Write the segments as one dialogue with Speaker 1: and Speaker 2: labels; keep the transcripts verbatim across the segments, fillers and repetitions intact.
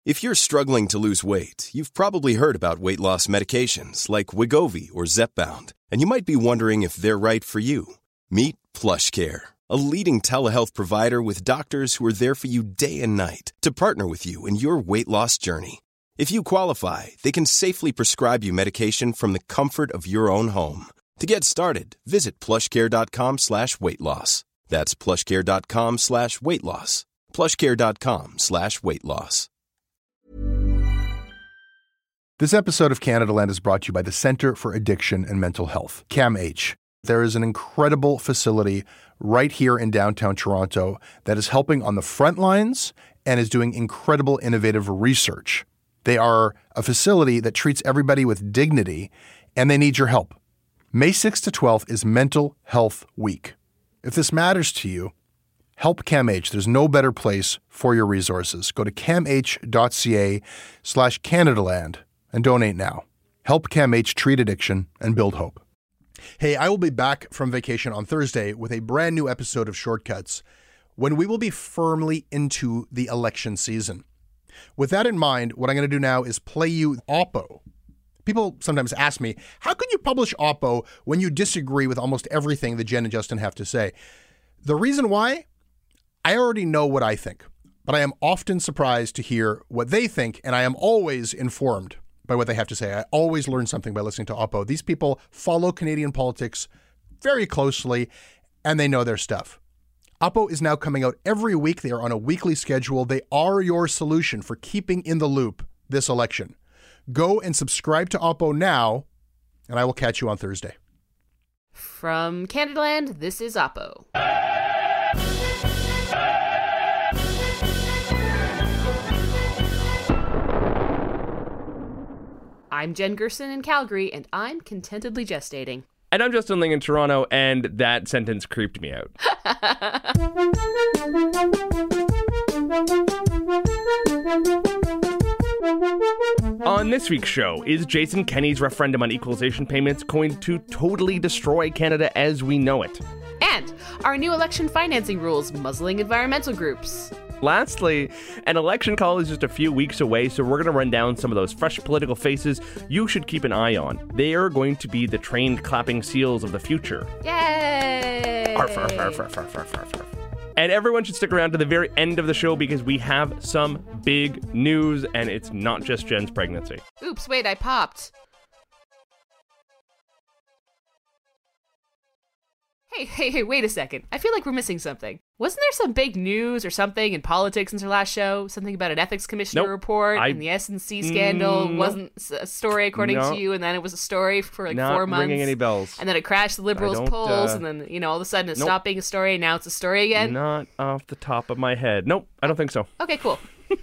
Speaker 1: If you're struggling to lose weight, you've probably heard about weight loss medications like Wegovy or Zepbound, and you might be wondering if they're right for you. Meet PlushCare, a leading telehealth provider with doctors who are there for you day and night to partner with you in your weight loss journey. If you qualify, they can safely prescribe you medication from the comfort of your own home. To get started, visit plushcare.com slash weight loss. That's plushcare.com slash weight loss. plushcare.com slash weight loss.
Speaker 2: This episode of Canada Land is brought to you by the Centre for Addiction and Mental Health, CAMH. There is an incredible facility right here in downtown Toronto that is helping on the front lines and is doing incredible innovative research. They are a facility that treats everybody with dignity, and they need your help. May sixth to twelfth is Mental Health Week. If this matters to you, help CAMH. There's no better place for your resources. Go to camh.ca slash CanadaLand and donate now. Help CAMH treat addiction and build hope. Hey, I will be back from vacation on Thursday with a brand new episode of Shortcuts when we will be firmly into the election season. With that in mind, what I'm going to do now is play you Oppo. People sometimes ask me, how can you publish Oppo when you disagree with almost everything that Jen and Justin have to say? The reason why? I already know what I think, but I am often surprised to hear what they think, and I am always informed by what they have to say. I always learn something by listening to Oppo. These people follow Canadian politics very closely, and they know their stuff. Oppo is now coming out every week. They are on a weekly schedule. They are your solution for keeping in the loop this election. Go and subscribe to Oppo now, and I will catch you on Thursday.
Speaker 3: From Canadaland, this is Oppo. I'm Jen Gerson in Calgary, and I'm contentedly gestating.
Speaker 4: And I'm Justin Ling in Toronto, and that sentence creeped me out. On this week's show, is Jason Kenney's referendum on equalization payments going to totally destroy Canada as we know it?
Speaker 3: And our new election financing rules muzzling environmental groups.
Speaker 4: Lastly, an election call is just a few weeks away, so we're going to run down some of those fresh political faces you should keep an eye on. They are going to be the trained clapping seals of the future.
Speaker 3: Yay!
Speaker 4: Arf, arf, arf, arf, arf, arf, arf, arf. And everyone should stick around to the very end of the show because we have some big news, and it's not just Jen's pregnancy.
Speaker 3: Oops, wait, I popped. Hey, hey, hey, wait a second. I feel like we're missing something. Wasn't there some big news or something in politics since our last show? Something about an ethics commissioner
Speaker 4: nope.
Speaker 3: report
Speaker 4: I...
Speaker 3: and the S N C scandal
Speaker 4: mm,
Speaker 3: wasn't a story according
Speaker 4: no.
Speaker 3: to you, and then it was a story for like
Speaker 4: Not
Speaker 3: four months.
Speaker 4: ringing any bells.
Speaker 3: And then it crashed the Liberals' polls, uh, and then, you know, all of a sudden it
Speaker 4: nope.
Speaker 3: stopped being a story, and now it's a story again?
Speaker 4: Not off the top of my head. Nope, I don't think so.
Speaker 3: Okay, cool.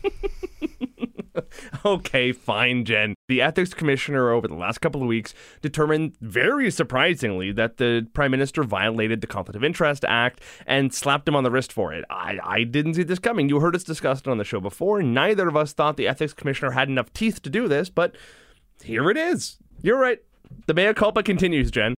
Speaker 4: Okay, fine, Jen. The ethics commissioner over the last couple of weeks determined, very surprisingly, that the Prime Minister violated the Conflict of Interest Act and slapped him on the wrist for it. I, I didn't see this coming. You heard us discuss it on the show before. Neither of us thought the ethics commissioner had enough teeth to do this, but here it is. You're right. The mea culpa continues, Jen.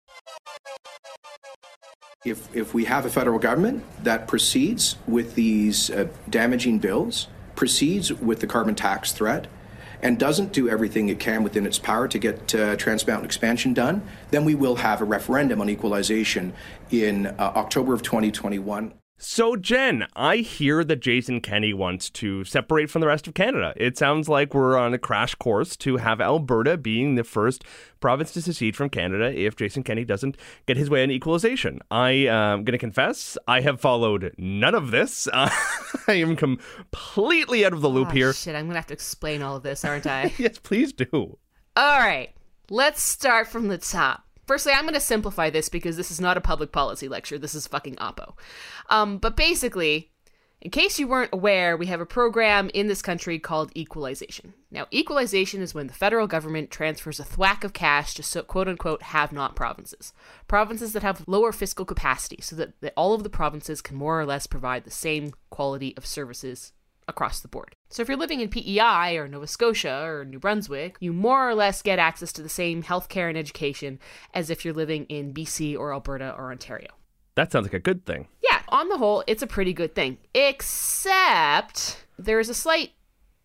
Speaker 5: If, if we have a federal government that proceeds with these uh, damaging bills, proceeds with the carbon tax threat, and doesn't do everything it can within its power to get uh, Trans Mountain expansion done, then we will have a referendum on equalization in uh, October of twenty twenty-one.
Speaker 4: So, Jen, I hear that Jason Kenney wants to separate from the rest of Canada. It sounds like we're on a crash course to have Alberta being the first province to secede from Canada if Jason Kenney doesn't get his way on equalization. I am going to confess, I have followed none of this. Uh, I am completely out of the loop
Speaker 3: oh,
Speaker 4: here.
Speaker 3: Shit, I'm going to have to explain all of this, aren't I?
Speaker 4: Yes, please do.
Speaker 3: All right, let's start from the top. Firstly, I'm going to simplify this because this is not a public policy lecture. This is fucking Oppo. Um, but basically, in case you weren't aware, we have a program in this country called equalization. Now, equalization is when the federal government transfers a thwack of cash to so, quote-unquote have-not provinces. Provinces that have lower fiscal capacity so that, that all of the provinces can more or less provide the same quality of services across the board. So if you're living in P E I or Nova Scotia or New Brunswick, you more or less get access to the same healthcare and education as if you're living in B C or Alberta or Ontario.
Speaker 4: That sounds like a good thing.
Speaker 3: Yeah, on the whole, it's a pretty good thing. Except there's a slight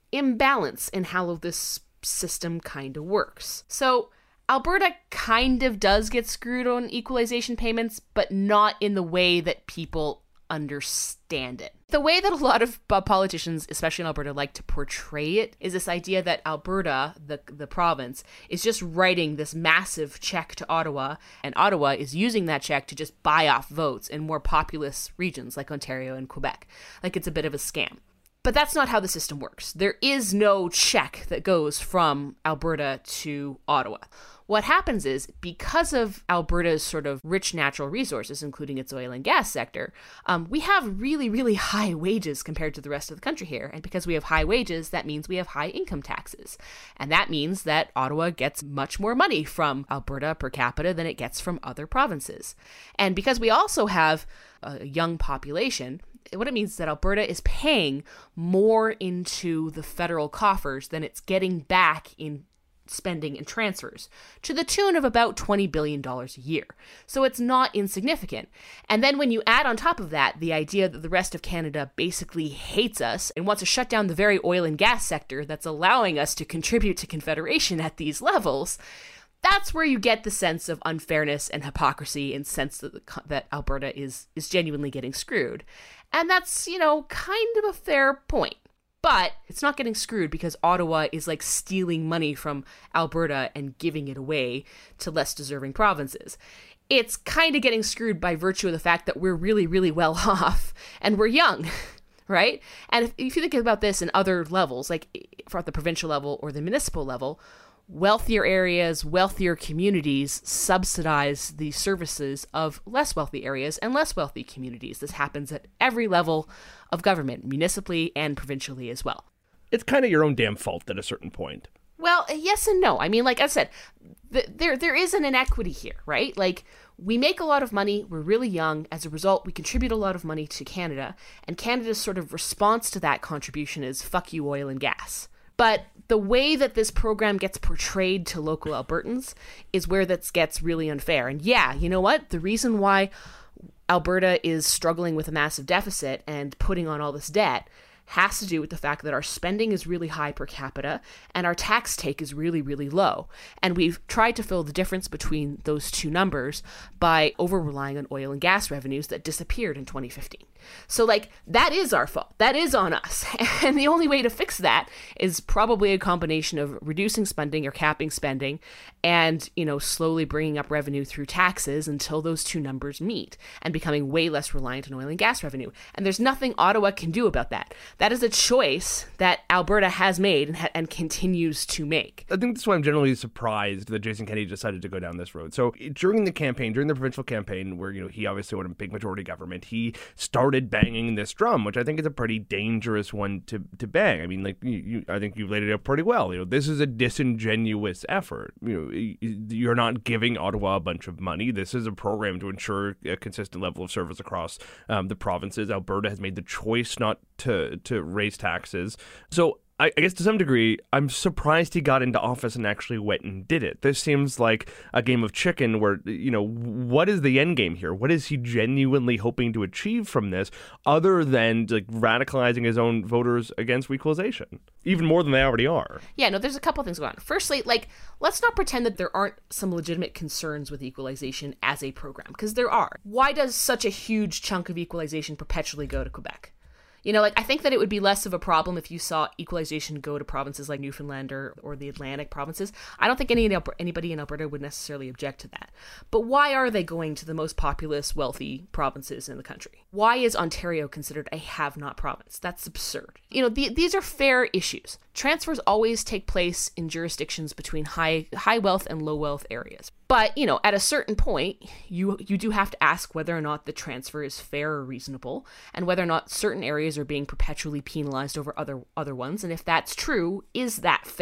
Speaker 3: imbalance in how this system kind of works. So Alberta kind of does get screwed on equalization payments, but not in the way that people understand it. The way that a lot of politicians, especially in Alberta, like to portray it is this idea that Alberta, the the province, is just writing this massive check to Ottawa, and Ottawa is using that check to just buy off votes in more populous regions like Ontario and Quebec. Like it's a bit of a scam. But that's not how the system works. There is no check that goes from Alberta to Ottawa. What happens is, because of Alberta's sort of rich natural resources, including its oil and gas sector, um, we have really, really high wages compared to the rest of the country here. And because we have high wages, that means we have high income taxes. And that means that Ottawa gets much more money from Alberta per capita than it gets from other provinces. And because we also have a young population, what it means is that Alberta is paying more into the federal coffers than it's getting back in spending and transfers, to the tune of about twenty billion dollars a year. So it's not insignificant. And then when you add on top of that the idea that the rest of Canada basically hates us and wants to shut down the very oil and gas sector that's allowing us to contribute to Confederation at these levels, that's where you get the sense of unfairness and hypocrisy and sense that, the, that Alberta is is genuinely getting screwed. And that's, you know, kind of a fair point. But it's not getting screwed because Ottawa is like stealing money from Alberta and giving it away to less deserving provinces. It's kind of getting screwed by virtue of the fact that we're really, really well off and we're young, right? And if, if you think about this in other levels, like at the provincial level or the municipal level, wealthier areas, wealthier communities subsidize the services of less wealthy areas and less wealthy communities. This happens at every level of government, municipally and provincially as well.
Speaker 4: It's kind of your own damn fault at a certain point.
Speaker 3: Well, yes and no. I mean, like I said, th- there there is an inequity here, right? Like, we make a lot of money, we're really young. As a result, we contribute a lot of money to Canada, and Canada's sort of response to that contribution is, fuck you, oil and gas. But the way that this program gets portrayed to local Albertans is where that gets really unfair. And yeah, you know what? The reason why Alberta is struggling with a massive deficit and putting on all this debt has to do with the fact that our spending is really high per capita and our tax take is really, really low. And we've tried to fill the difference between those two numbers by over-relying on oil and gas revenues that disappeared in twenty fifteen. So, like, that is our fault. That is on us. And the only way to fix that is probably a combination of reducing spending or capping spending and, you know, slowly bringing up revenue through taxes until those two numbers meet and becoming way less reliant on oil and gas revenue. And there's nothing Ottawa can do about that. That is a choice that Alberta has made and, ha- and continues to make.
Speaker 4: I think that's why I'm generally surprised that Jason Kenney decided to go down this road. So during the campaign, during the provincial campaign, where, you know, he obviously wanted a big majority government, he started banging this drum, which I think is a pretty dangerous one to, to bang. I mean, like, you, you, I think you laid it out pretty well. You know, this is a disingenuous effort. You know, you're not giving Ottawa a bunch of money. This is a program to ensure a consistent level of service across um, the provinces. Alberta has made the choice not to to raise taxes. So I guess to some degree, I'm surprised he got into office and actually went and did it. This seems like a game of chicken where, you know, what is the end game here? What is he genuinely hoping to achieve from this other than like radicalizing his own voters against equalization, even more than they already are?
Speaker 3: Yeah, no, there's a couple of things going on. Firstly, like, let's not pretend that there aren't some legitimate concerns with equalization as a program, because there are. Why does such a huge chunk of equalization perpetually go to Quebec? You know, like, I think that it would be less of a problem if you saw equalization go to provinces like Newfoundland or, or the Atlantic provinces. I don't think any anybody in Alberta would necessarily object to that. But why are they going to the most populous, wealthy provinces in the country? Why is Ontario considered a have-not province? That's absurd. You know, the, these are fair issues. Transfers always take place in jurisdictions between high high wealth and low wealth areas. But, you know, at a certain point, you you do have to ask whether or not the transfer is fair or reasonable, and whether or not certain areas are being perpetually penalized over other other ones. And if that's true, is that fair?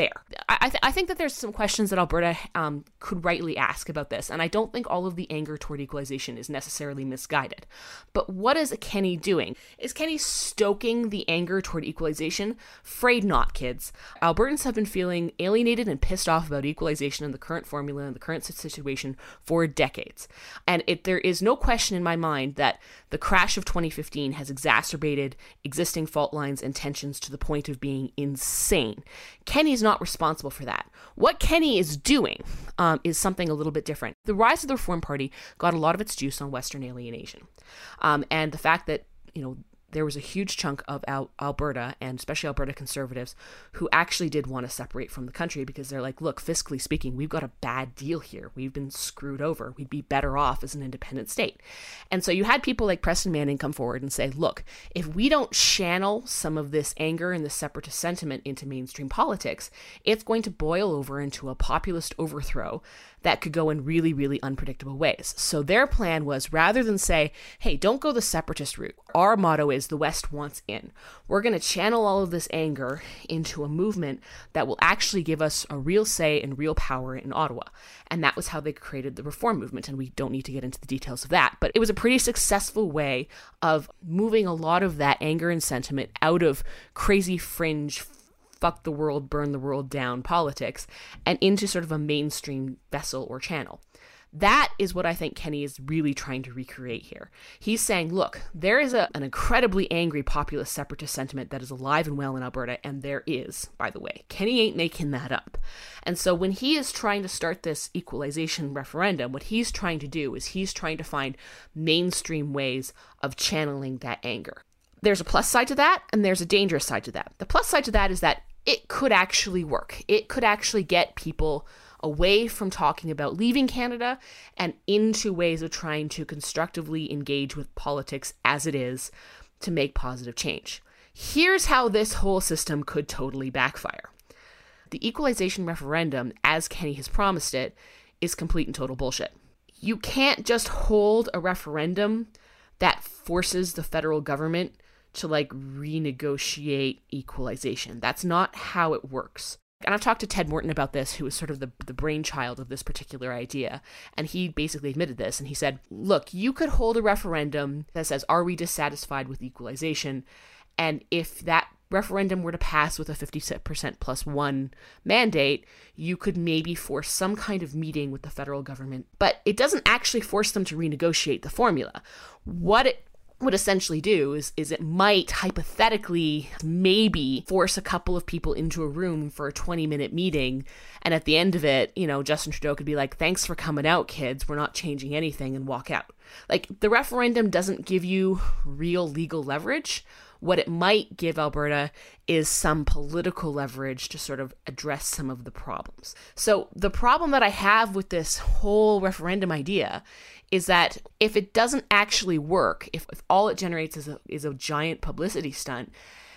Speaker 3: I, th- I think that there's some questions that Alberta um, could rightly ask about this, and I don't think all of the anger toward equalization is necessarily misguided. But what is Kenney doing? Is Kenney stoking the anger toward equalization? Afraid not, kids. Albertans have been feeling alienated and pissed off about equalization and the current formula and the current situation for decades. And it, there is no question in my mind that the crash of twenty fifteen has exacerbated existing fault lines and tensions to the point of being insane. Kenney's not responsible for that. What Kenney is doing um, is something a little bit different. The rise of the Reform Party got a lot of its juice on Western alienation. Um, and the fact that, you know, there was a huge chunk of Al- Alberta, and especially Alberta Conservatives, who actually did want to separate from the country because they're like, look, fiscally speaking, we've got a bad deal here. We've been screwed over. We'd be better off as an independent state. And so you had people like Preston Manning come forward and say, look, if we don't channel some of this anger and this separatist sentiment into mainstream politics, it's going to boil over into a populist overthrow that could go in really, really unpredictable ways. So their plan was, rather than say, hey, don't go the separatist route, our motto is the West wants in. We're going to channel all of this anger into a movement that will actually give us a real say and real power in Ottawa. And that was how they created the Reform movement, and we don't need to get into the details of that. But it was a pretty successful way of moving a lot of that anger and sentiment out of crazy fringe fuck the world, burn the world down politics, and into sort of a mainstream vessel or channel. That is what I think Kenney is really trying to recreate here. He's saying, look, there is a, an incredibly angry populist separatist sentiment that is alive and well in Alberta, and there is, by the way. Kenney ain't making that up. And so when he is trying to start this equalization referendum, what he's trying to do is he's trying to find mainstream ways of channeling that anger. There's a plus side to that, and there's a dangerous side to that. The plus side to that is that it could actually work. It could actually get people away from talking about leaving Canada and into ways of trying to constructively engage with politics as it is to make positive change. Here's how this whole system could totally backfire. The equalization referendum, as Kenney has promised it, is complete and total bullshit. You can't just hold a referendum that forces the federal government to like renegotiate equalization. That's not how it works. And I've talked to Ted Morton about this, who is sort of the, the brainchild of this particular idea. And he basically admitted this. And he said, look, you could hold a referendum that says, are we dissatisfied with equalization? And if that referendum were to pass with a fifty percent plus one mandate, you could maybe force some kind of meeting with the federal government. But it doesn't actually force them to renegotiate the formula. What it would essentially do is, is it might hypothetically maybe force a couple of people into a room for a twenty minute meeting. And at the end of it, you know, Justin Trudeau could be like, thanks for coming out, kids. We're not changing anything, and walk out. Like, the referendum doesn't give you real legal leverage. What it might give Alberta is some political leverage to sort of address some of the problems. So the problem that I have with this whole referendum idea is that if it doesn't actually work, if, if all it generates is a, is a giant publicity stunt,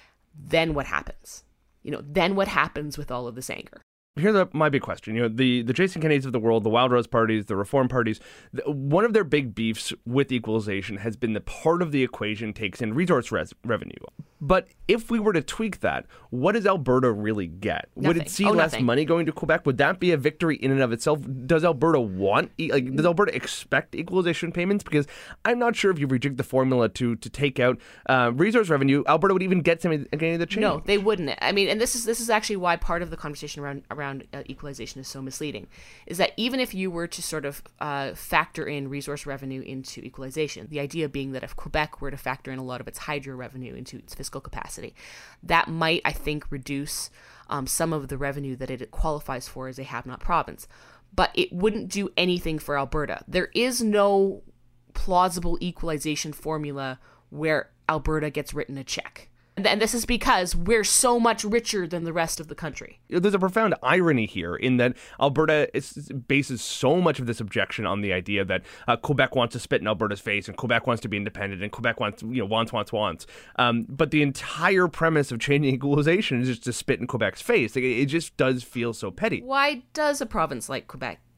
Speaker 3: then what happens? You know, then what happens with all of this anger?
Speaker 4: Here's a, my big question. You know, the, the Jason Kenneys of the world, the Wild Rose parties, the Reform parties, the, one of their big beefs with equalization has been the part of the equation takes in resource res- revenue. But if we were to tweak that, what does Alberta really get?
Speaker 3: Nothing.
Speaker 4: Would it see
Speaker 3: oh,
Speaker 4: less
Speaker 3: nothing.
Speaker 4: money going to Quebec? Would that be a victory in and of itself? Does Alberta want, like, does Alberta expect equalization payments? Because I'm not sure if you reject the formula to to take out uh, resource revenue, Alberta would even get some of the change.
Speaker 3: No, they wouldn't. I mean, and this is this is actually why part of the conversation around around uh, equalization is so misleading, is that even if you were to sort of uh, factor in resource revenue into equalization, the idea being that if Quebec were to factor in a lot of its hydro revenue into its fiscal capacity, that might, I think, reduce um, some of the revenue that it qualifies for as a have-not province. But it wouldn't do anything for Alberta. There is no plausible equalization formula where Alberta gets written a check. And this is because we're so much richer than the rest of the country.
Speaker 4: There's a profound irony here in that Alberta is, bases so much of this objection on the idea that uh, Quebec wants to spit in Alberta's face, and Quebec wants to be independent, and Quebec wants, you know, wants, wants, wants. Um, but the entire premise of changing equalization is just to spit in Quebec's face. Like, it just does feel so petty.
Speaker 3: Why does a province like Quebec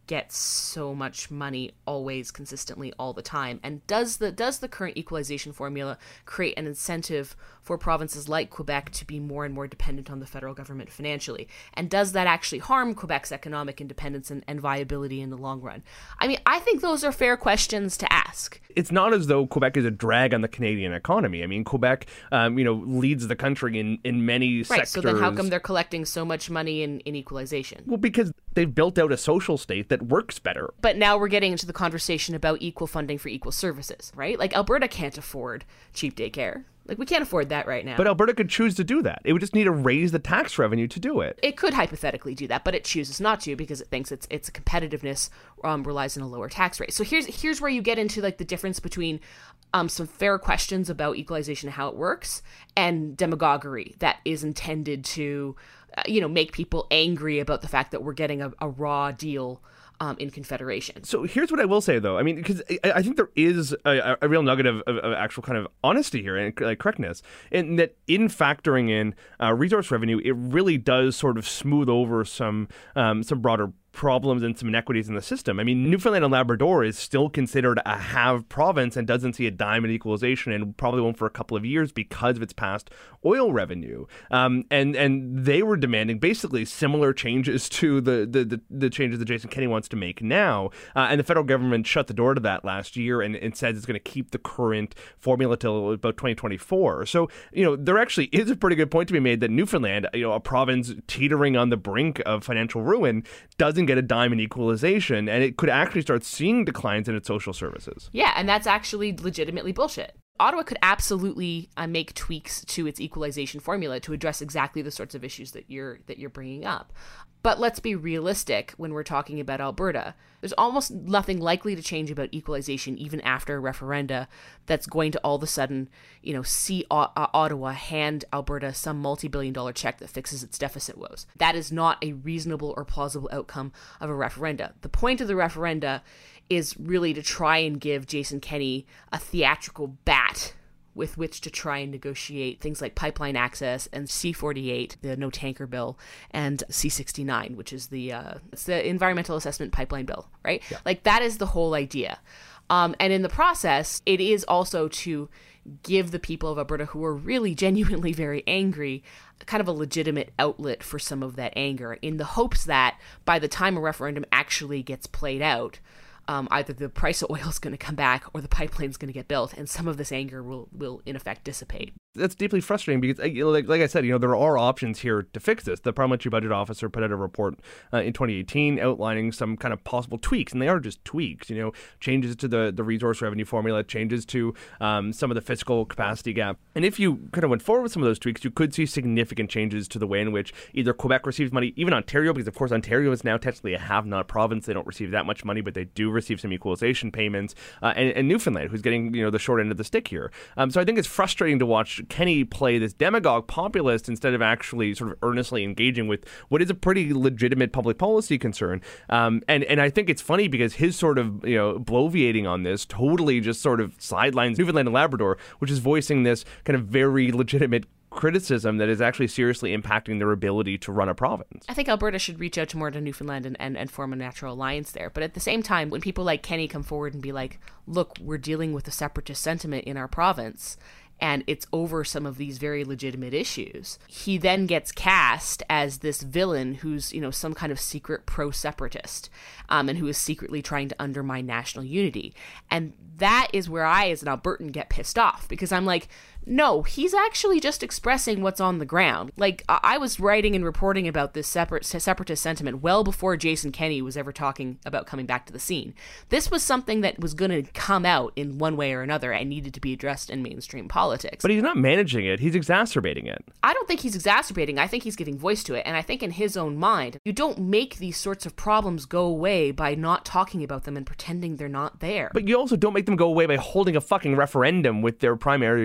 Speaker 3: get so much money always, consistently, all the time? And does the does the current equalization formula create an incentive for provinces like Quebec to be more and more dependent on the federal government financially? And does that actually harm Quebec's economic independence and, and viability in the long run? I mean, I think those are fair questions to ask.
Speaker 4: It's not as though Quebec is a drag on the Canadian economy. I mean, Quebec, um, you know, leads the country in, in many
Speaker 3: right,
Speaker 4: sectors.
Speaker 3: So then how come they're collecting so much money in, in equalization?
Speaker 4: Well, because they've built out a social state that works better.
Speaker 3: But now we're getting into the conversation about equal funding for equal services, right? Like, Alberta can't afford cheap daycare. Like, we can't afford that right now.
Speaker 4: But Alberta could choose to do that. It would just need to raise the tax revenue to do it.
Speaker 3: It could hypothetically do that, but it chooses not to because it thinks its its competitiveness um, relies on a lower tax rate. So here's here's where you get into like the difference between um, some fair questions about equalization and how it works and demagoguery that is intended to, uh, you know, make people angry about the fact that we're getting a, a raw deal Um, in Confederation.
Speaker 4: So here's what I will say, though. I mean, because I, I think there is a, a real nugget of, of, of actual kind of honesty here and like, correctness, in that in factoring in uh, resource revenue, it really does sort of smooth over some um, some broader problems and some inequities in the system. I mean, Newfoundland and Labrador is still considered a have province and doesn't see a dime in equalization and probably won't for a couple of years because of its past oil revenue. Um, and and they were demanding basically similar changes to the the, the, the changes that Jason Kenney wants to make now. Uh, and the federal government shut the door to that last year and, and says it's going to keep the current formula till about twenty twenty-four. So, you know, there actually is a pretty good point to be made that Newfoundland, you know, a province teetering on the brink of financial ruin, doesn't get a dime in equalization, and it could actually start seeing declines in its social services.
Speaker 3: Yeah, and that's actually legitimately bullshit. Ottawa could absolutely uh, make tweaks to its equalization formula to address exactly the sorts of issues that you're that you're bringing up. But let's be realistic when we're talking about Alberta. There's almost nothing likely to change about equalization even after a referenda that's going to all of a sudden, you know, see o- uh, Ottawa hand Alberta some multi-billion dollar check that fixes its deficit woes. That is not a reasonable or plausible outcome of a referenda. The point of the referenda is really to try and give Jason Kenney a theatrical bat with which to try and negotiate things like pipeline access and C forty-eight, the no tanker bill, and C sixty-nine, which is the uh, it's the environmental assessment pipeline bill, right? Yeah. Like, that is the whole idea. Um, and in the process, it is also to give the people of Alberta who are really genuinely very angry kind of a legitimate outlet for some of that anger, in the hopes that by the time a referendum actually gets played out, Um, either the price of oil is going to come back or the pipeline is going to get built, and some of this anger will, will in effect dissipate.
Speaker 4: That's deeply frustrating because, like, like I said, you know, there are options here to fix this. The Parliamentary Budget Officer put out a report uh, in twenty eighteen outlining some kind of possible tweaks, and they are just tweaks, you know, changes to the, the resource revenue formula, changes to um, some of the fiscal capacity gap. And if you kind of went forward with some of those tweaks, you could see significant changes to the way in which either Quebec receives money, even Ontario, because, of course, Ontario is now technically a have-not province. They don't receive that much money, but they do receive some equalization payments, uh, and, and Newfoundland, who's getting, you know, the short end of the stick here. Um, so I think it's frustrating to watch Kenney play this demagogue populist instead of actually sort of earnestly engaging with what is a pretty legitimate public policy concern. Um, and and I think it's funny because his sort of, you know, bloviating on this totally just sort of sidelines Newfoundland and Labrador, which is voicing this kind of very legitimate criticism that is actually seriously impacting their ability to run a province.
Speaker 3: I think Alberta should reach out to more to Newfoundland and, and, and form a natural alliance there. But at the same time, when people like Kenney come forward and be like, look, we're dealing with a separatist sentiment in our province, and it's over some of these very legitimate issues, he then gets cast as this villain who's, you know, some kind of secret pro-separatist, um, and who is secretly trying to undermine national unity. And that is where I, as an Albertan, get pissed off, because I'm like, no, he's actually just expressing what's on the ground. Like, I was writing and reporting about this separate, separatist sentiment well before Jason Kenney was ever talking about coming back to the scene. This was something that was going to come out in one way or another and needed to be addressed in mainstream politics.
Speaker 4: But he's not managing it. He's exacerbating it.
Speaker 3: I don't think he's exacerbating. I think he's giving voice to it. And I think in his own mind, you don't make these sorts of problems go away by not talking about them and pretending they're not there.
Speaker 4: But you also don't make them go away by holding a fucking referendum with their primary concern.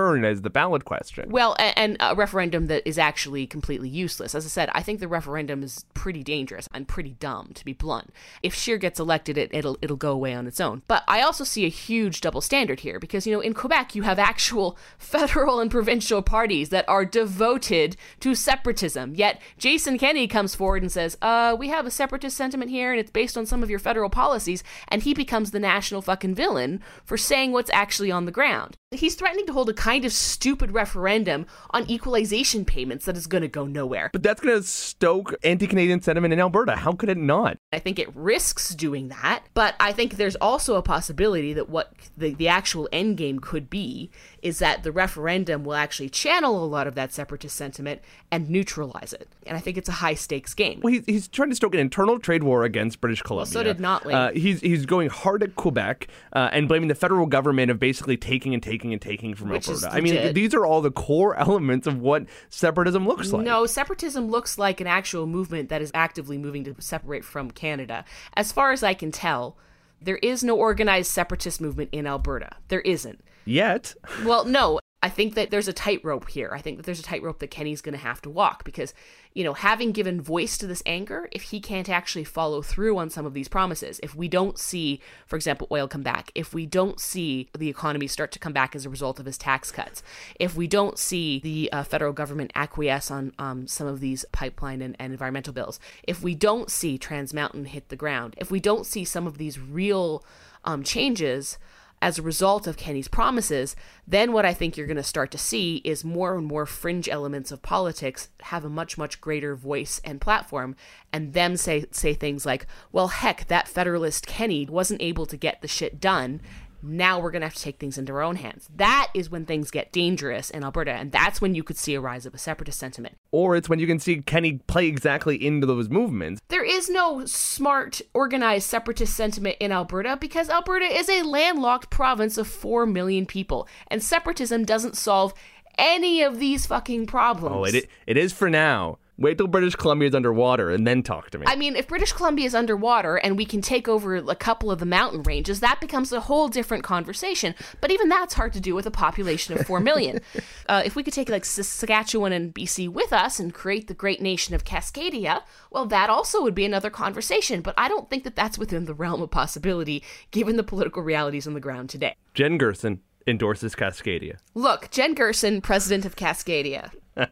Speaker 4: concern as the ballot question.
Speaker 3: Well, and, and a referendum that is actually completely useless. As I said, I think the referendum is pretty dangerous and pretty dumb, to be blunt. If Scheer gets elected, it, it'll it'll go away on its own. But I also see a huge double standard here because, you know, in Quebec, you have actual federal and provincial parties that are devoted to separatism. Yet Jason Kenney comes forward and says, uh, we have a separatist sentiment here and it's based on some of your federal policies. And he becomes the national fucking villain for saying what's actually on the ground. He's threatening to hold a kind of stupid referendum on equalization payments that is going to go nowhere.
Speaker 4: But that's going to stoke anti-Canadian sentiment in Alberta. How could it not?
Speaker 3: I think it risks doing that, but I think there's also a possibility that what the, the actual end game could be is that the referendum will actually channel a lot of that separatist sentiment and neutralize it. And I think it's a high-stakes game.
Speaker 4: Well, he's, he's trying to stoke an internal trade war against British Columbia.
Speaker 3: Well, so did Notley.
Speaker 4: Uh, he's, he's going hard at Quebec uh, and blaming the federal government of basically taking and taking and taking from
Speaker 3: Which
Speaker 4: Alberta.
Speaker 3: is
Speaker 4: I mean,
Speaker 3: legit.
Speaker 4: these are all the core elements of what separatism looks like.
Speaker 3: No, separatism looks like an actual movement that is actively moving to separate from Canada. As far as I can tell, there is no organized separatist movement in Alberta. There isn't.
Speaker 4: Yet.
Speaker 3: Well, no. I think that there's a tightrope here. I think that there's a tightrope that Kenney's going to have to walk because, you know, having given voice to this anger, if he can't actually follow through on some of these promises, if we don't see, for example, oil come back, if we don't see the economy start to come back as a result of his tax cuts, if we don't see the uh, federal government acquiesce on um, some of these pipeline and, and environmental bills, if we don't see Trans Mountain hit the ground, if we don't see some of these real um, changes as a result of Kenney's promises, then what I think you're going to start to see is more and more fringe elements of politics have a much, much greater voice and platform, and them say say things like, well, heck, that Federalist Kenney wasn't able to get the shit done. Now we're going to have to take things into our own hands. That is when things get dangerous in Alberta, and that's when you could see a rise of a separatist sentiment.
Speaker 4: Or it's when you can see Kenney play exactly into those movements.
Speaker 3: There is no smart, organized separatist sentiment in Alberta because Alberta is a landlocked province of four million people, and separatism doesn't solve any of these fucking problems.
Speaker 4: Oh, it it is for now. Wait till British Columbia is underwater and then talk to me.
Speaker 3: I mean, if British Columbia is underwater and we can take over a couple of the mountain ranges, that becomes a whole different conversation. But even that's hard to do with a population of four million. uh, if we could take like Saskatchewan and B C with us and create the great nation of Cascadia, well, that also would be another conversation. But I don't think that that's within the realm of possibility, given the political realities on the ground today.
Speaker 4: Jen Gerson endorses Cascadia.
Speaker 3: Look, Jen Gerson, president of Cascadia.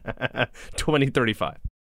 Speaker 4: twenty thirty-five.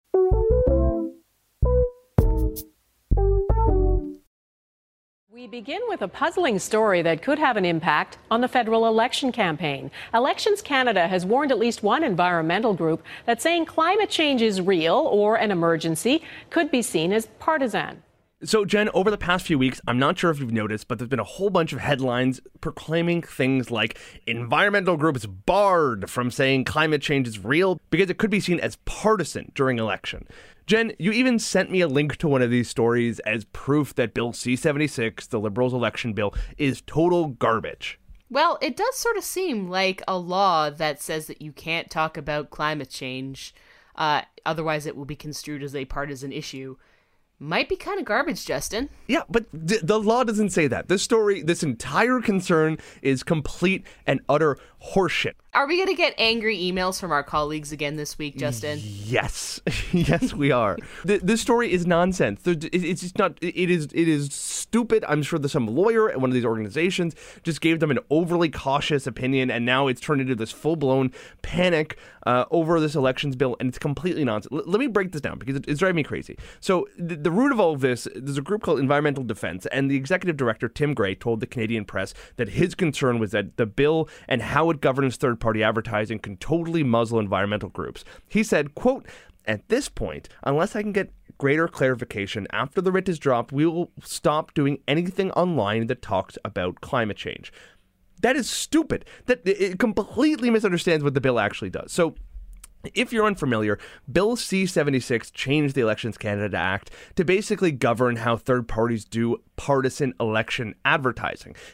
Speaker 6: We begin with a puzzling story that could have an impact on the federal election campaign. Elections Canada has warned at least one environmental group that saying climate change is real or an emergency could be seen as partisan.
Speaker 4: So, Jen, over the past few weeks, I'm not sure if you've noticed, but there's been a whole bunch of headlines proclaiming things like environmental groups barred from saying climate change is real because it could be seen as partisan during election. Jen, you even sent me a link to one of these stories as proof that Bill C seventy-six, the Liberals' election bill, is total garbage.
Speaker 3: Well, it does sort of seem like a law that says that you can't talk about climate change, uh, otherwise it will be construed as a partisan issue. Might be kind of garbage, Justin.
Speaker 4: Yeah, but th- the law doesn't say that. This story, this entire concern is complete and utter horseshit.
Speaker 3: Are we going to get angry emails from our colleagues again this week, Justin?
Speaker 4: Yes. Yes, we are. Th- this story is nonsense. It's just not, it is it is stupid. I'm sure there's some lawyer at one of these organizations just gave them an overly cautious opinion, and now it's turned into this full-blown panic uh, over this elections bill, and it's completely nonsense. L- let me break this down because it, it's driving me crazy. So the, the root of all of this, there's a group called Environmental Defense, and the executive director, Tim Gray, told the Canadian press that his concern was that the bill and how it governs third-party advertising can totally muzzle environmental groups. He said, quote, "At this point, unless I can get greater clarification after the writ is dropped, we will stop doing anything online that talks about climate change." That is stupid. That it completely misunderstands what the bill actually does. So, if you're unfamiliar, Bill C seventy-six changed the Elections Canada Act to basically govern how third parties do partisan election advertising. Now,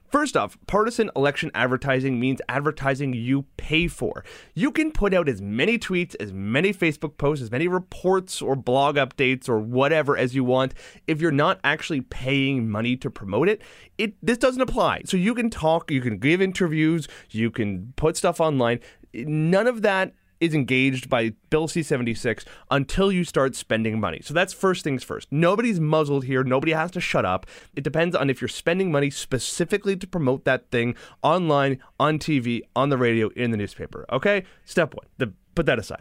Speaker 4: First off, partisan election advertising means advertising you pay for. You can put out as many tweets, as many Facebook posts, as many reports or blog updates or whatever as you want. If you're not actually paying money to promote it, it this doesn't apply. So you can talk, you can give interviews, you can put stuff online. None of that is engaged by Bill C seventy-six until you start spending money. So that's first things first. Nobody's muzzled here. Nobody has to shut up. It depends on if you're spending money specifically to promote that thing online, on T V, on the radio, in the newspaper. Okay? Step one. The, put that aside.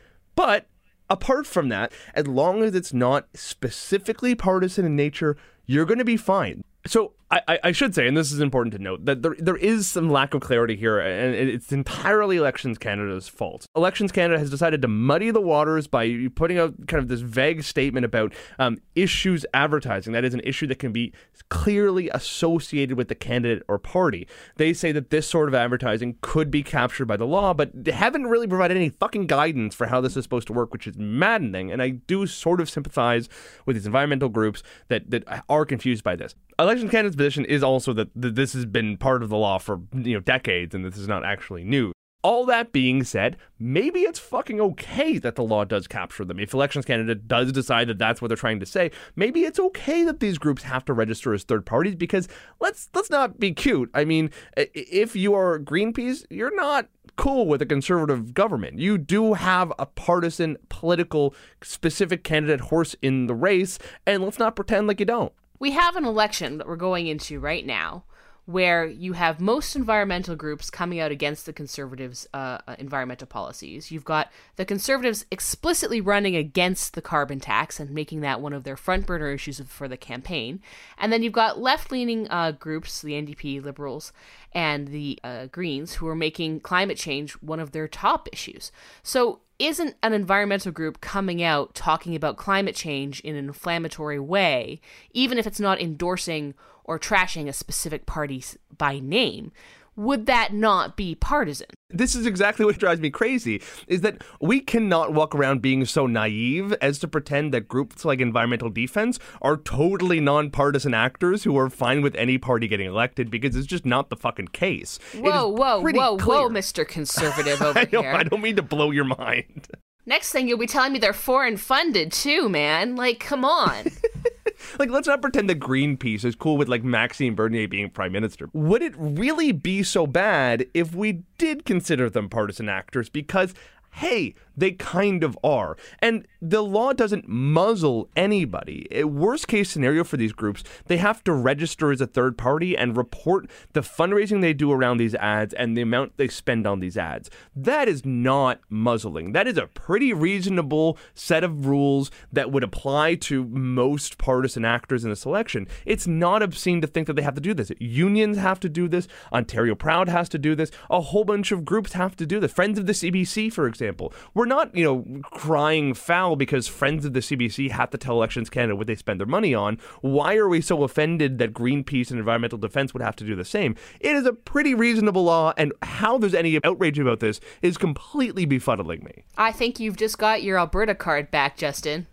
Speaker 4: But apart from that, as long as it's not specifically partisan in nature, you're going to be fine. So I, I should say, and this is important to note, that there there is some lack of clarity here, and it's entirely Elections Canada's fault. Elections Canada has decided to muddy the waters by putting out kind of this vague statement about um, issues advertising. That is an issue that can be clearly associated with the candidate or party. They say that this sort of advertising could be captured by the law, but they haven't really provided any fucking guidance for how this is supposed to work, which is maddening. And I do sort of sympathize with these environmental groups that, that are confused by this. Elections Canada's position is also that th- this has been part of the law for, you know, decades, and this is not actually new. All that being said, maybe it's fucking okay that the law does capture them. If Elections Canada does decide that that's what they're trying to say, maybe it's okay that these groups have to register as third parties, because let's let's not be cute. I mean, if you are Greenpeace, you're not cool with a conservative government. You do have a partisan, political, specific candidate horse in the race, and let's not pretend like you don't.
Speaker 3: We have an election that we're going into right now where you have most environmental groups coming out against the Conservatives' uh, environmental policies. You've got the Conservatives explicitly running against the carbon tax and making that one of their front burner issues for the campaign. And then you've got left-leaning uh, groups, the N D P, Liberals, and the uh, Greens, who are making climate change one of their top issues. So isn't an environmental group coming out talking about climate change in an inflammatory way, even if it's not endorsing or trashing a specific party by name, would that not be partisan?
Speaker 4: This is exactly what drives me crazy, is that we cannot walk around being so naive as to pretend that groups like Environmental Defense are totally nonpartisan actors who are fine with any party getting elected, because it's just not the fucking case.
Speaker 3: Whoa, whoa, whoa,
Speaker 4: clear.
Speaker 3: whoa, Mister Conservative over
Speaker 4: I know,
Speaker 3: here.
Speaker 4: I don't mean to blow your mind.
Speaker 3: Next thing you'll be telling me they're foreign funded too, man. Like, come on.
Speaker 4: Like, let's not pretend that Greenpeace is cool with, like, Maxime Bernier being prime minister. Would it really be so bad if we did consider them partisan actors? Because, hey, they kind of are. And the law doesn't muzzle anybody. A worst case scenario for these groups, they have to register as a third party and report the fundraising they do around these ads and the amount they spend on these ads. That is not muzzling. That is a pretty reasonable set of rules that would apply to most partisan actors in this election. It's not obscene to think that they have to do this. Unions have to do this. Ontario Proud has to do this. A whole bunch of groups have to do this. Friends of the C B C, for example. We're not, you know, crying foul because Friends of the C B C have to tell Elections Canada what they spend their money on. Why are we so offended that Greenpeace and Environmental Defense would have to do the same? It is a pretty reasonable law, and how there's any outrage about this is completely befuddling me.
Speaker 3: I think you've just got your Alberta card back, Justin.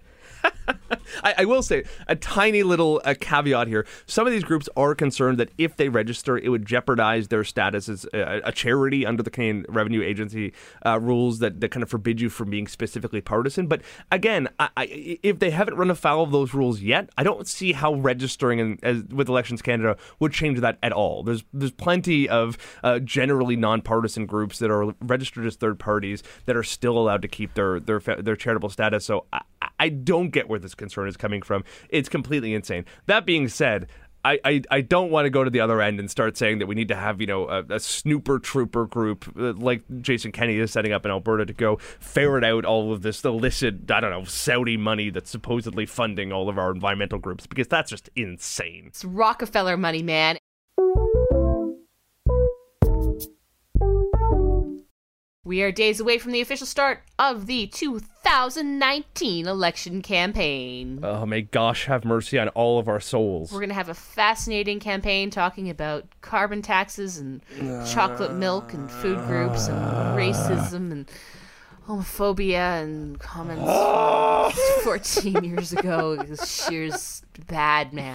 Speaker 4: I, I will say a tiny little uh, caveat here. Some of these groups are concerned that if they register, it would jeopardize their status as a, a charity under the Canadian Revenue Agency uh, rules that, that kind of forbid you from being specifically partisan. But again, I, I, if they haven't run afoul of those rules yet, I don't see how registering in, as, with Elections Canada would change that at all. There's there's plenty of uh, generally nonpartisan groups that are registered as third parties that are still allowed to keep their their, their charitable status. So I, I don't get where this concern is coming from. It's completely insane. That being said, I, I, I don't want to go to the other end and start saying that we need to have, you know, a, a snooper trooper group uh, like Jason Kenney is setting up in Alberta to go ferret out all of this illicit, I don't know, Saudi money that's supposedly funding all of our environmental groups, because that's just insane.
Speaker 3: It's Rockefeller money, man. We are days away from the official start of the two thousand nineteen election campaign.
Speaker 4: Oh, may gosh have mercy on all of our souls.
Speaker 3: We're going to have a fascinating campaign talking about carbon taxes and uh, chocolate milk and food groups and racism and homophobia and comments fourteen years ago. It was sheer bad, man.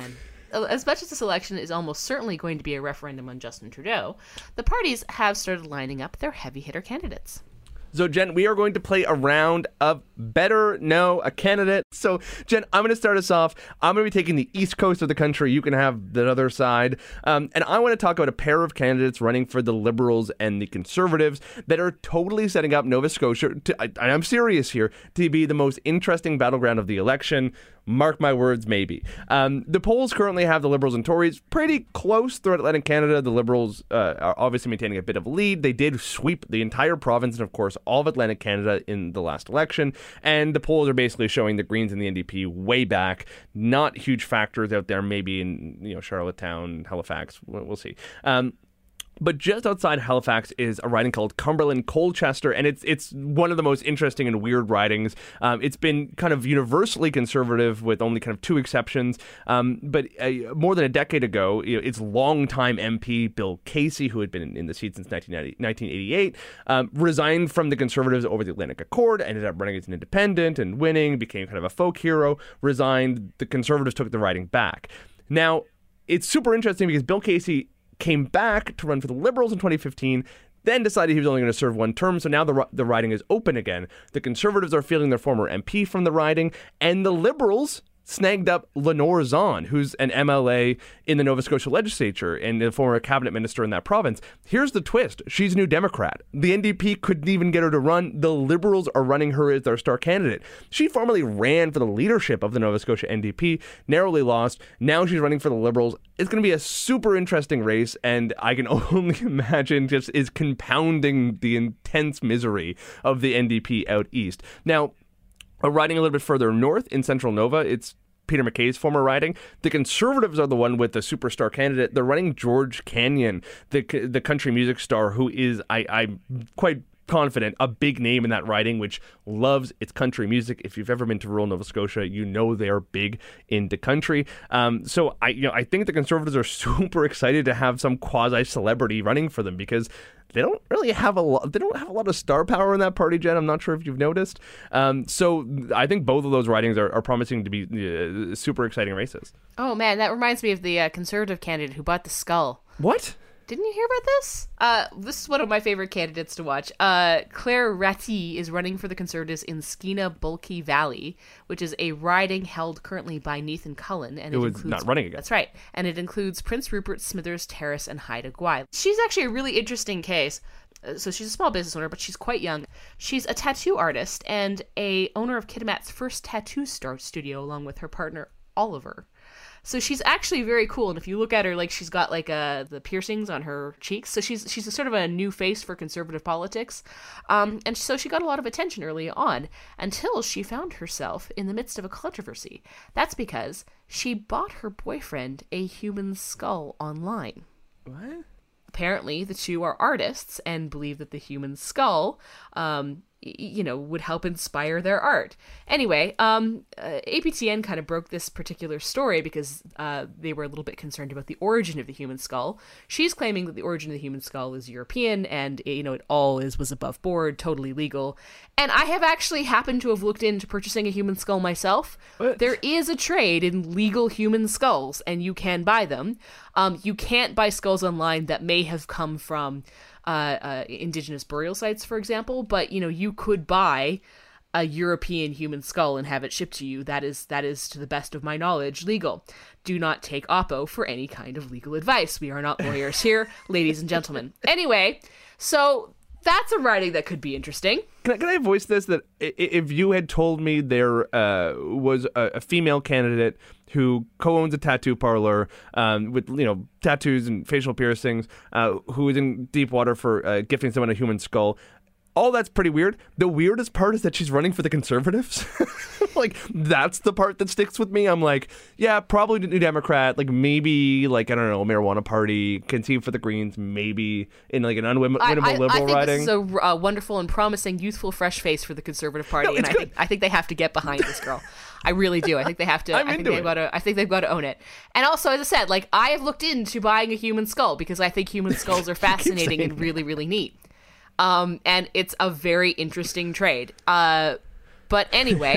Speaker 3: as much as this election is almost certainly going to be a referendum on Justin Trudeau, the parties have started lining up their heavy hitter candidates.
Speaker 4: So, Jen, we are going to play a round of Better Know a Candidate. So, Jen, I'm going to start us off. I'm going to be taking the east coast of the country. You can have the other side. Um, and I want to talk about a pair of candidates running for the Liberals and the Conservatives that are totally setting up Nova Scotia, to, I, I'm serious here, to be the most interesting battleground of the election. Mark my words, maybe. Um, the polls currently have the Liberals and Tories pretty close throughout Atlantic Canada. The Liberals uh, are obviously maintaining a bit of a lead. They did sweep the entire province and, of course, all of Atlantic Canada in the last election. And the polls are basically showing the Greens and the N D P way back. Not huge factors out there, maybe in you know Charlottetown, Halifax. We'll, we'll see. Um, But just outside Halifax is a riding called Cumberland Colchester, and it's it's one of the most interesting and weird ridings. Um, it's been kind of universally conservative with only kind of two exceptions. Um, but uh, more than a decade ago, you know, its longtime M P, Bill Casey, who had been in, in the seat since nineteen eighty-eight, um, resigned from the Conservatives over the Atlantic Accord, ended up running as an independent and winning, became kind of a folk hero, resigned. The Conservatives took the riding back. Now, it's super interesting because Bill Casey came back to run for the Liberals in twenty fifteen, then decided he was only going to serve one term, so now the the riding is open again. The Conservatives are fielding their former M P from the riding, and the Liberals snagged up Lenore Zahn, who's an M L A in the Nova Scotia legislature and a former cabinet minister in that province. Here's the twist. She's a New Democrat. The N D P couldn't even get her to run. The Liberals are running her as their star candidate. She formerly ran for the leadership of the Nova Scotia N D P, narrowly lost. Now she's running for the Liberals. It's going to be a super interesting race, and I can only imagine just is compounding the intense misery of the N D P out east. Now, Uh, riding a little bit further north in central Nova, it's Peter MacKay's former riding. The Conservatives are the one with the superstar candidate. They're running George Canyon, the the country music star, who is, I, I'm quite confident, a big name in that riding, which loves its country music. If you've ever been to rural Nova Scotia, you know they're big into country. Um, so I, you know, I think the Conservatives are super excited to have some quasi-celebrity running for them because they don't really have a lot. They don't have a lot of star power in that party, Jen. I'm not sure if you've noticed. Um, so I think both of those ridings are, are promising to be uh, super exciting races.
Speaker 3: Oh man, that reminds me of the uh, Conservative candidate who bought the skull.
Speaker 4: What?
Speaker 3: Didn't you hear about this? Uh, this is one of my favorite candidates to watch. Uh, Claire Ratti is running for the Conservatives in Skeena-Bulkey Valley, which is a riding held currently by Nathan Cullen. And
Speaker 4: it,
Speaker 3: it
Speaker 4: was
Speaker 3: includes,
Speaker 4: not running again.
Speaker 3: That's right. And it includes Prince Rupert, Smithers Terrace, and Haida Gwaii. She's actually a really interesting case. So she's a small business owner, but she's quite young. She's a tattoo artist and a owner of Kitimat's first tattoo star studio, along with her partner, Oliver. So she's actually very cool, and if you look at her, like she's got like uh, the piercings on her cheeks. So she's she's a sort of a new face for conservative politics, um, and so she got a lot of attention early on until she found herself in the midst of a controversy. That's because she bought her boyfriend a human skull online.
Speaker 4: What?
Speaker 3: Apparently, the two are artists and believe that the human skull, um, you know, would help inspire their art. Anyway, um, uh, A P T N kind of broke this particular story because uh, they were a little bit concerned about the origin of the human skull. She's claiming that the origin of the human skull is European and, you know, it all is was above board, totally legal. And I have actually happened to have looked into purchasing a human skull myself.
Speaker 4: What?
Speaker 3: There is a trade in legal human skulls, and you can buy them. Um, you can't buy skulls online that may have come from uh, uh, indigenous burial sites, for example, but, you know, you could buy a European human skull and have it shipped to you. That is, that is, to the best of my knowledge, legal. Do not take Oppo for any kind of legal advice. We are not lawyers here, ladies and gentlemen. Anyway, so that's a writing that could be interesting.
Speaker 4: Can I, can I voice this? That if you had told me there uh, was a, a female candidate who co-owns a tattoo parlor um, with, you know, tattoos and facial piercings, uh, who is in deep water for uh, gifting someone a human skull, all that's pretty weird. The weirdest part is that she's running for the Conservatives. Like, that's the part that sticks with me. I'm like, yeah, probably New Democrat. Like, maybe, like, I don't know, marijuana party, conceive for the Greens, maybe in, like, an unwinnable
Speaker 3: I, I,
Speaker 4: liberal
Speaker 3: I think
Speaker 4: riding.
Speaker 3: This is a uh, wonderful and promising youthful fresh face for the Conservative Party,
Speaker 4: No,
Speaker 3: and I
Speaker 4: good.
Speaker 3: think, I think they have to get behind this girl. I really do. I think they have to.
Speaker 4: I'm
Speaker 3: I think
Speaker 4: into
Speaker 3: they've
Speaker 4: it.
Speaker 3: got to. I think they've got to own it. And also, as I said, like I have looked into buying a human skull because I think human skulls are fascinating and really, really neat. Um, and it's a very interesting trade. Uh, but anyway,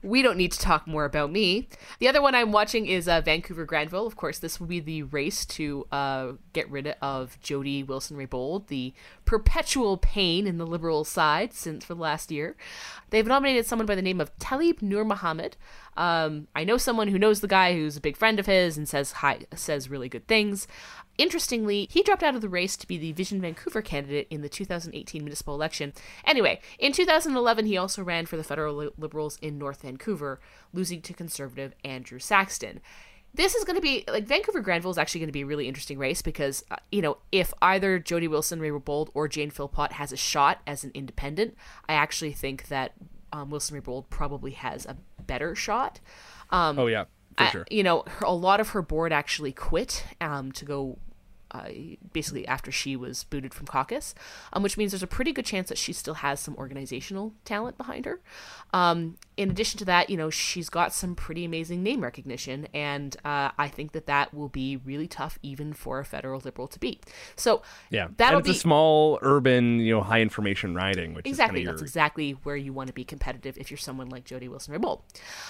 Speaker 3: we don't need to talk more about me. The other one I'm watching is uh, Vancouver Granville. Of course, this will be the race to uh, get rid of Jody Wilson-Raybould, the perpetual pain in the Liberal side since for the last year. They've nominated someone by the name of Talib Nur Mohammed. Um, I know someone who knows the guy who's a big friend of his and says hi, says really good things. Interestingly, he dropped out of the race to be the Vision Vancouver candidate in the two thousand eighteen municipal election. Anyway, in two thousand eleven, he also ran for the federal Liberals in North Vancouver, losing to Conservative Andrew Saxton. This is going to be, like, Vancouver Granville is actually going to be a really interesting race because, uh, you know, if either Jody Wilson-Raybould or Jane Philpott has a shot as an independent, I actually think that um, Wilson-Raybould probably has a better shot. Um,
Speaker 4: oh, yeah. For sure.
Speaker 3: Uh, you know, her, a lot of her board actually quit um, to go uh, basically after she was booted from caucus, um, which means there's a pretty good chance that she still has some organizational talent behind her. Um, in addition to that, you know, she's got some pretty amazing name recognition, and uh, I think that that will be really tough even for a federal Liberal to beat. So
Speaker 4: yeah,
Speaker 3: that'll
Speaker 4: and it's
Speaker 3: be
Speaker 4: a small, urban, you know, high information riding, which
Speaker 3: exactly
Speaker 4: is kind of
Speaker 3: that's
Speaker 4: your...
Speaker 3: exactly where you want to be competitive if you're someone like Jody Wilson-Raybould.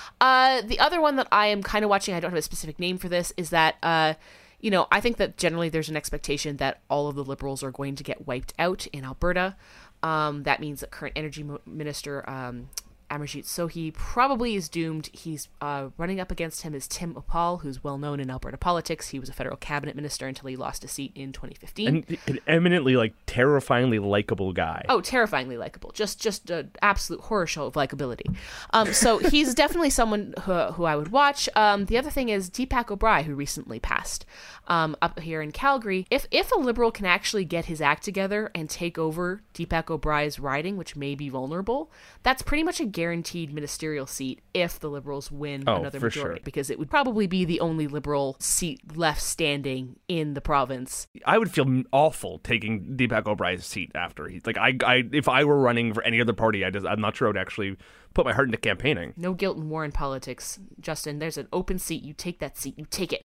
Speaker 3: Uh, the other one that I am kind of watching, I don't have a specific name for this, is that uh, you know, I think that generally there's an expectation that all of the Liberals are going to get wiped out in Alberta. Um, that means that current Energy Mo- Minister um, Amarjeet Sohi probably is doomed. He's uh, running up against him is Tim Opal, who's well known in Alberta politics. He was a federal cabinet minister until he lost a seat in twenty fifteen.
Speaker 4: And an eminently, like, terrifyingly likable guy.
Speaker 3: Oh, terrifyingly likable. Just just an absolute horror show of likability. Um, so he's definitely someone who, who I would watch. Um, the other thing is Deepak O'Brien, who recently passed um, up here in Calgary. If, if a Liberal can actually get his act together and take over Deepak O'Brien's riding, which may be vulnerable, that's pretty much a guaranteed ministerial seat if the Liberals win
Speaker 4: oh,
Speaker 3: another
Speaker 4: for
Speaker 3: majority,
Speaker 4: sure.
Speaker 3: because it would probably be the only Liberal seat left standing in the province.
Speaker 4: I would feel awful taking Deepak O'Brien's seat after he like I, I if I were running for any other party, I just I'm not sure I would actually put my heart into campaigning.
Speaker 3: No guilt and war in politics, Justin. There's an open seat. You take that seat. You take it.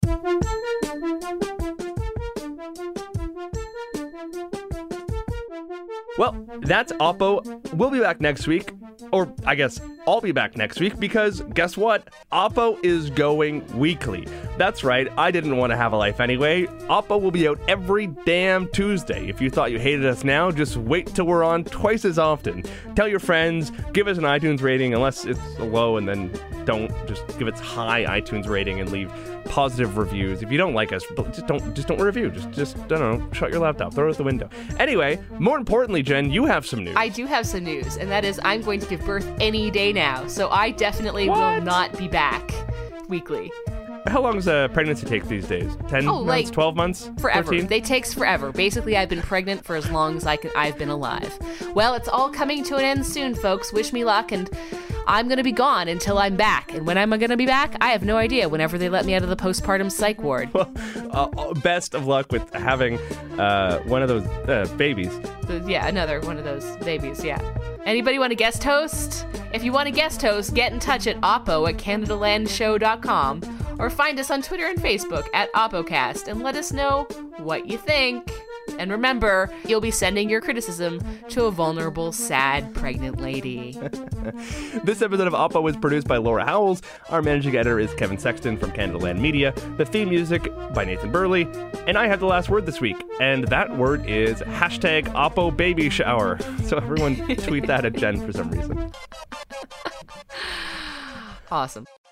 Speaker 4: Well, that's Oppo. We'll be back next week. Or, I guess, I'll be back next week because, guess what? Oppo is going weekly. That's right, I didn't want to have a life anyway. Oppo will be out every damn Tuesday. If you thought you hated us now, just wait till we're on twice as often. Tell your friends, give us an iTunes rating, unless it's low, and then don't. Just give it high iTunes rating and leave positive reviews. If you don't like us, just don't just don't review. Just, just I don't know, shut your laptop, throw it out the window. Anyway, more importantly, Jen, you have some news.
Speaker 3: I do have some news, and that is I'm going to give birth any day now, so I definitely
Speaker 4: what?
Speaker 3: will not be back weekly.
Speaker 4: How long does a pregnancy take these days? ten
Speaker 3: oh,
Speaker 4: months?
Speaker 3: Like,
Speaker 4: twelve months?
Speaker 3: Forever.
Speaker 4: thirteen?
Speaker 3: They takes forever. Basically, I've been pregnant for as long as I can, I've been alive. Well, it's all coming to an end soon, folks. Wish me luck, and I'm going to be gone until I'm back. And when am I going to be back? I have no idea. Whenever they let me out of the postpartum psych ward.
Speaker 4: Well, uh, best of luck with having uh, one of those uh, babies.
Speaker 3: So, yeah, another one of those babies, yeah. Anybody want to guest host? If you want to guest host, get in touch at oppo at canadalandshow dot com or find us on Twitter and Facebook at OppoCast and let us know what you think. And remember, you'll be sending your criticism to a vulnerable, sad, pregnant lady.
Speaker 4: This episode of Oppo was produced by Laura Howells. Our managing editor is Kevin Sexton from Canada Land Media. The theme music by Nathan Burley. And I have the last word this week. And that word is hashtag Oppo baby shower. So everyone tweet that at Jen for some reason.
Speaker 3: Awesome.